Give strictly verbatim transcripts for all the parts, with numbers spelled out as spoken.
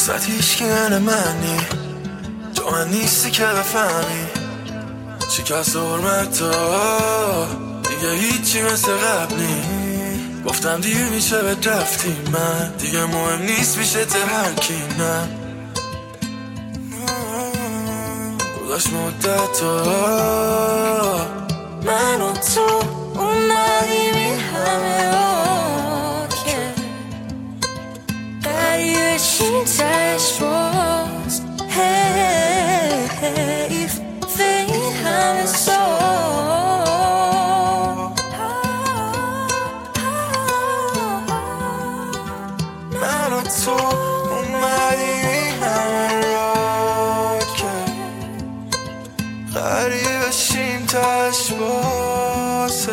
وسط هیچکی من منی، تو من نیستی که بفهمی. شکست حرمت ها دیگه هیچی مثل قبل نی. گفتم دیر میشه به رفتی، من دیگه مهم نیست میشه ته هر کی. نه گذاشت مدت ها من و تو اومدیم این همه ها که قریبه شیم تش باز. حیف به این همه سال من و تو اومدیم این همه را که قریبه شیم تش باز.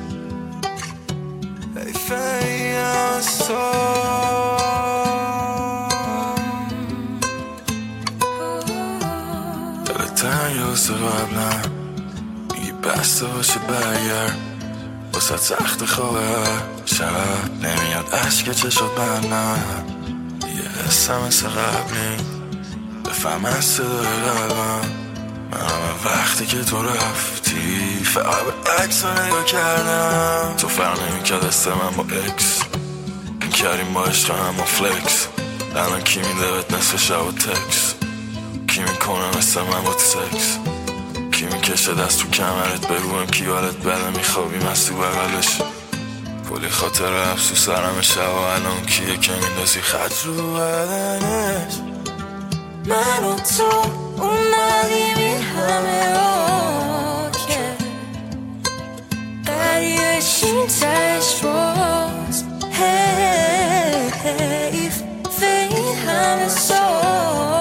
حیف این همه سال تنگ واسه قبلم میگی بسته باشه برگرد واسه سخت خوابه شب نمیاد عشق چشات بندم یه حسم مثل قبلی بفهم از صدای قلبم. من همه وقتی که تو رفتی فقط به عکس رو نگاه کردم. تو فرق نمی کرد است من با اکس این کردیم با عشق هم با فلکس. الان کی میده بهت نصف شب و تکس؟ کی میکنه مثل من با سکس؟ کی میکشه دست تو کمرت بگویم کی بالت بله میخوابیم از تو بغلش؟ کلی خاطر افسو سرم شب و الان کیه که میندازی خط رو بدنش. من و تو اومدیم این همه ها که قریبه شیم تش باز. حیف به این همه سال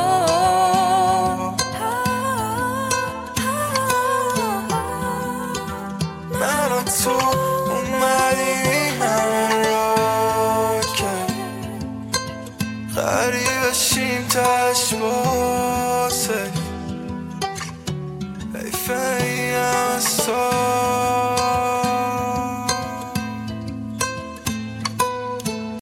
من و تو اومدیم این همه را که قریبه شیم تش باز. حیف این همه سال